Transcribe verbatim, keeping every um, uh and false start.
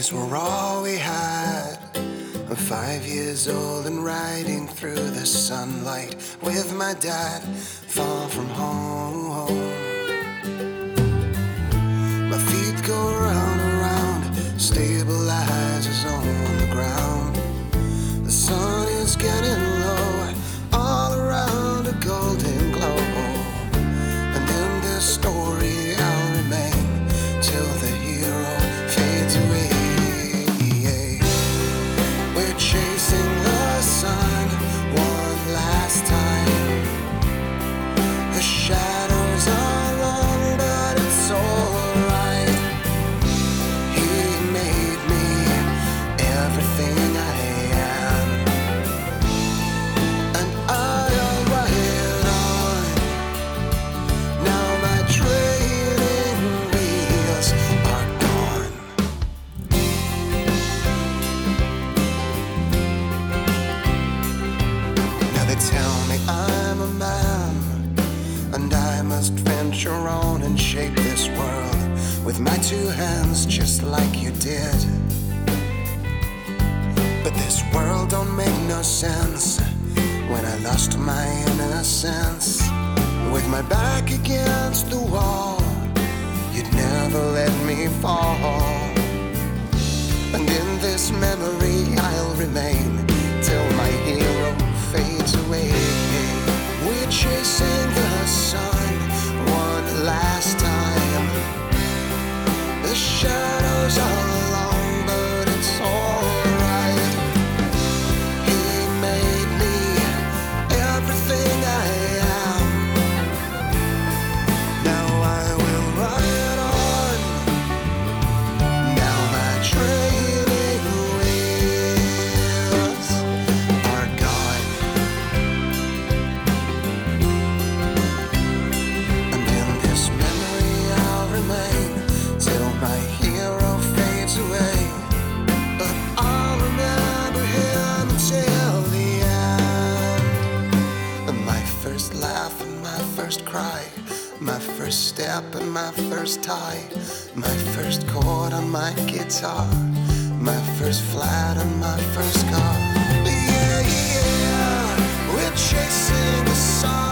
Friends were all we had. I'm five years old and riding through the sunlight with my dad, far from home. My feet go round and round, stabilizers on the ground. The sun is getting low, all around a golden glow. And in this story I'll remain till the hero fades away. We're chasing the sun one last time. The shadows are long, but it's alright. He made me everything I am, and I'll ride on. Now my trailing wheels are gone. Now they tell me I'm a man, and I must venture on and shape this world with my two hands, just like you did. But this world don't make no sense when I lost my innocence. With my back against the wall, you'd never let me fall. And in this memory I'll remain till my hero fades away. We're chasing the sun one last time. The shadows are long, but it's alright. He made me everything I am. Now I will ride on. Now my trailing wheels are gone. And in this memory I'll remain till my hero fades away. But I'll remember him until the end. And my first laugh and my first cry, my first step and my first tie, my first chord on my guitar, my first flat and my first car. Yeah, yeah, we're chasing the sun.